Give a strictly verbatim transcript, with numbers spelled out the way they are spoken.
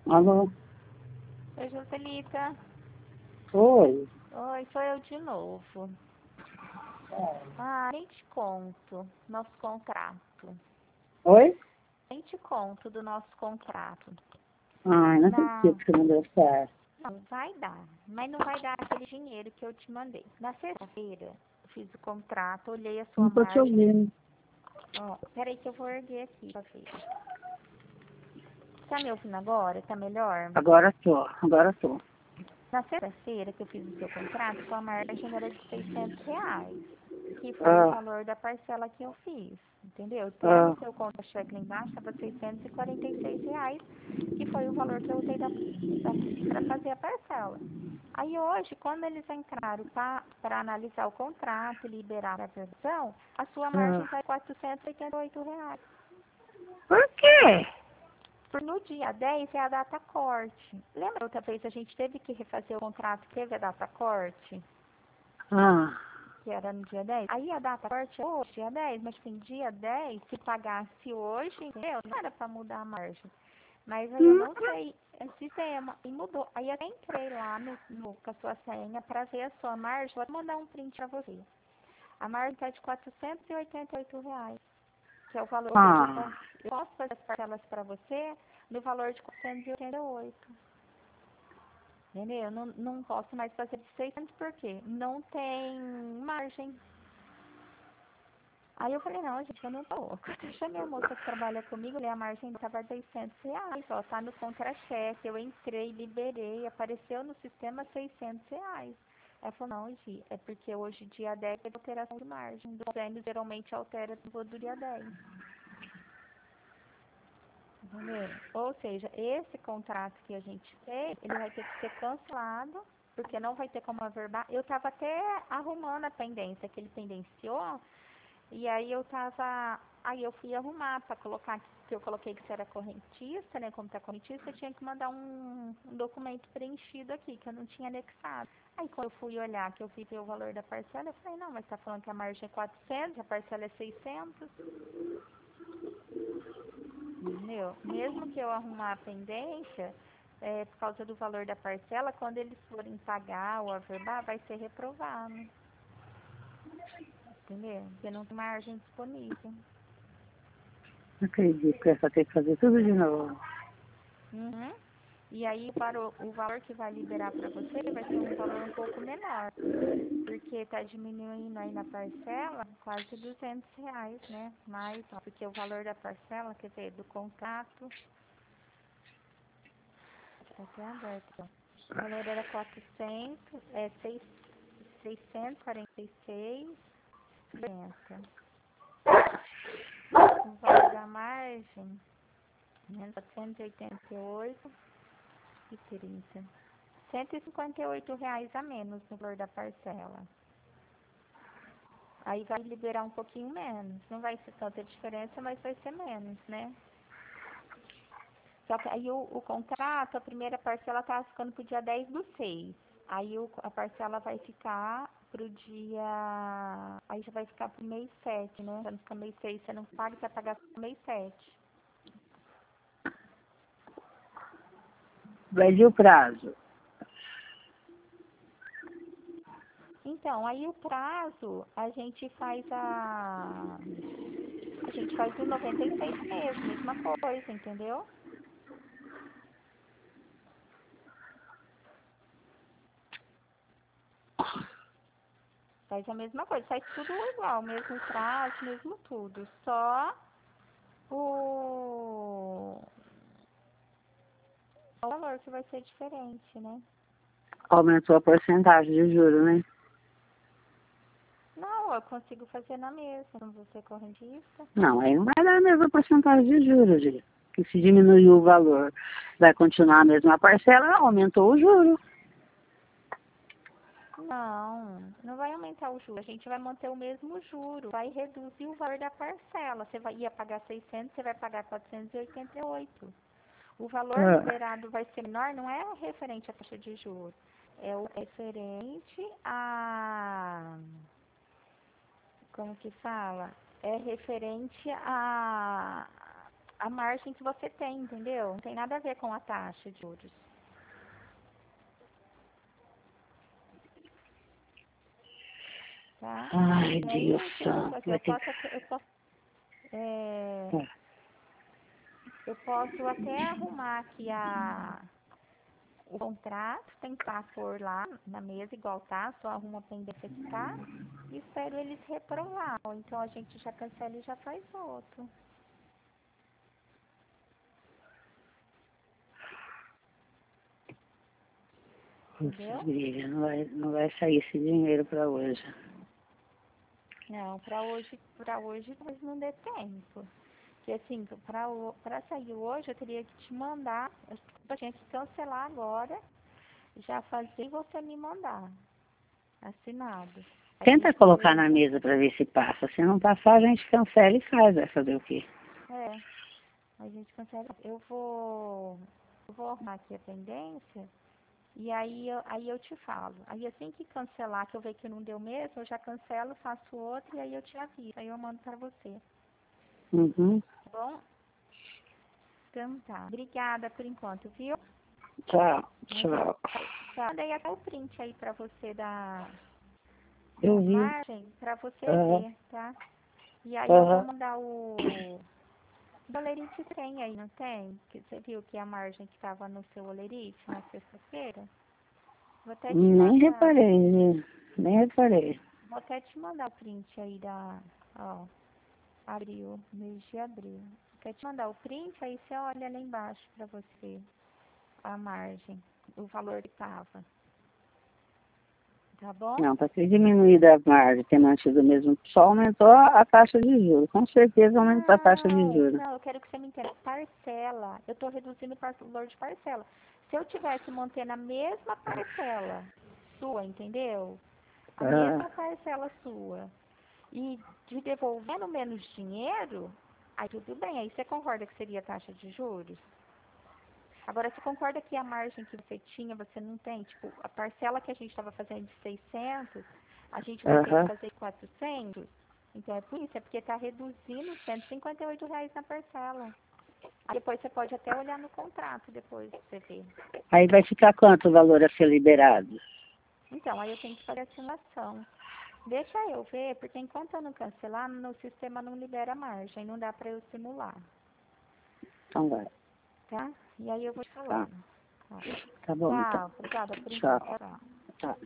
Alô? Oi, Joselita. Oi. Oi, sou eu de novo. Ah, nem te conto nosso contrato. Oi? Nem te conto do nosso contrato. Ai, não Na... acredito que não deu certo. Não, vai dar. Mas não vai dar aquele dinheiro que eu te mandei. Na sexta-feira, eu fiz o contrato, olhei a sua Não tô te margem. ouvindo. Ó, peraí que eu vou erguer aqui pra ver. Tá me ouvindo agora? Tá melhor? Agora tô, agora tô. Na sexta-feira que eu fiz o seu contrato, sua margem era de seiscentos reais, que foi o Ah, valor da parcela que eu fiz, entendeu? Até no ah, seu conta-cheque lá embaixo estava seiscentos e quarenta e seis reais, que foi o valor que eu usei para fazer a parcela. Aí hoje, quando eles entraram para analisar o contrato e liberar a versão, a sua margem ah. está em quatrocentos e oitenta e oito reais. Por quê? Por no dia dez é a data corte. Lembra outra vez a gente teve que refazer o contrato, teve a data corte? Ah, Que era no dia dez. Aí a data corte é hoje, dia dez, mas assim, dia dez, se pagasse hoje, entendeu? Não era para mudar a margem. Mas aí eu hum, não sei, é sistema, e mudou. Aí eu até entrei lá no, no, com a sua senha para ver a sua margem, vou mandar um print para você. A margem está de quatrocentos e oitenta e oito reais, que é o valor, ou seja, eu ah. posso, eu posso fazer as parcelas para você no valor de quatrocentos e oitenta e oito. Entendeu? Eu não, não posso mais fazer de seiscentos porque não tem margem. Aí eu falei, não, gente, eu não tô louca. Eu chamei a moça que trabalha comigo, a margem estava seiscentos reais, ó, tá no contra-cheque. Eu entrei, liberei, apareceu no sistema seiscentos reais. Ela falou, não, Gi, é porque hoje, dia dez, é alteração de margem. Dos anos geralmente altera do dia dez. Entendeu? Ou seja, esse contrato que a gente fez, ele vai ter que ser cancelado, porque não vai ter como averbar. Eu estava até arrumando a pendência, que ele pendenciou, e aí eu tava, aí eu fui arrumar para colocar, que eu coloquei que você era correntista, né? Como tá correntista, eu tinha que mandar um, um documento preenchido aqui, que eu não tinha anexado. Aí quando eu fui olhar, que eu vi o valor da parcela, eu falei, não, mas tá falando que a margem é quatrocentos, a parcela é seiscentos. Entendeu? Mesmo que eu arrumar a pendência, é, por causa do valor da parcela, quando eles forem pagar ou averbar, vai ser reprovado. Entendeu? Porque não tem margem disponível. Não acredito que eu só tenho que fazer tudo de novo. Uhum. E aí para o, o valor que vai liberar para você vai ser um valor um pouco menor. Porque está diminuindo aí na parcela quase duzentos reais, né? Mais, ó, porque o valor da parcela, quer dizer, do contrato, está até aberto, ó. O valor era quatrocentos, é seis, seiscentos e quarenta e seis reais. O valor da margem, né, quatrocentos e oitenta e oito e trinta. cento e cinquenta e oito reais a menos no valor da parcela. Aí vai liberar um pouquinho menos. Não vai ser tanta diferença, mas vai ser menos, né? Só que aí o, o contrato, a primeira parcela tá ficando pro dia dez do seis. Aí o, a parcela vai ficar pro dia... Aí já vai ficar pro mês sete, né? Quando fica mês seis, você não paga, você vai pagar pro mês sete. Mas e o prazo? Então, aí o prazo, a gente faz a... A gente faz o noventa e seis meses, mesma coisa, entendeu? Faz a mesma coisa, faz tudo igual, mesmo prazo, mesmo tudo. Só o, o valor que vai ser diferente, né? Aumentou a porcentagem de juros, né? Não, eu consigo fazer na mesa, não vou ser correntista. Não, aí não vai dar a mesma porcentagem de juros, gente. Que se diminuiu o valor, vai continuar a mesma parcela, aumentou o juro. Não, não vai aumentar o juro. A gente vai manter o mesmo juro. Vai reduzir o valor da parcela. Você vai, ia pagar seiscentos, você vai pagar quatrocentos e oitenta e oito. O valor Ah, liberado vai ser menor, não é referente à taxa de juros. É o referente a... Como que fala? É referente a... a margem que você tem, entendeu? Não tem nada a ver com a taxa de juros. Tá? Ai, E aí, Deus tipo, santo. assim, Vai eu ter posso, até- eu posso, é, que... eu posso até arrumar aqui a, o contrato, tentar pôr lá na mesa igual tá, só arruma a pendência que tá e espero eles reprovar. Ou então a gente já cancela e já faz outro. Putz, Entendeu? grila, não vai, não vai sair esse dinheiro para hoje. Não, pra hoje, pra hoje talvez não dê tempo. Porque assim, pra, o- pra sair hoje eu teria que te mandar, a gente cancelar agora, já fazer e você me mandar. Assinado. A Tenta gente colocar na precisa. mesa para ver se passa. Se não passar, a gente cancela e faz. Vai fazer o quê? É, a gente cancela. Eu vou. Eu vou arrumar aqui a pendência. E aí eu, aí eu te falo. Aí assim que cancelar, que eu ver que não deu mesmo, eu já cancelo, faço outro e aí eu te aviso. Aí eu mando pra você. Uhum. Tá bom? Então tá. Obrigada por enquanto, viu? Tchau, Mas eu tchau. tá, mandei até o print aí pra você da, da Eu vi. margem, pra você Aham, ver, tá? E aí eu vou aham. mandar o o olerite tem aí, não tem? Que você viu que a margem que estava no seu olerite na sexta-feira? Vou até te Nem mandar. reparei, né? Nem reparei. Vou até te mandar o print aí da, ó, abril, mês de abril. Vou até te mandar o print, aí você olha lá embaixo pra você a margem, o valor que tava. Tá bom? Não, para ter diminuído a margem, ter mantido o mesmo, só aumentou a, a taxa de juros. Com certeza aumentou a taxa de Não, juros. não, eu quero que você me entenda. Parcela, eu tô reduzindo o par- valor de parcela. Se eu tivesse mantendo a mesma parcela sua, entendeu? A Ah, mesma parcela sua e te devolvendo menos dinheiro, aí tudo bem, aí você concorda que seria taxa de juros? Agora, você concorda que a margem que você tinha, você não tem? Tipo, a parcela que a gente estava fazendo de seiscentos, a gente vai ter que aham. fazer quatrocentos? Então, é por isso, é porque está reduzindo cento e cinquenta e oito reais na parcela. Aí depois você pode até olhar no contrato, depois você ver. Aí vai ficar quanto o valor a ser liberado? Então, aí eu tenho que fazer a simulação. Deixa eu ver, porque enquanto eu não cancelar, no sistema não libera margem, não dá para eu simular, Então vai. tá? E aí eu vou te Tá, falando. Tá. tá bom então. Tchau, obrigada por enquanto. Tchau. Tchau.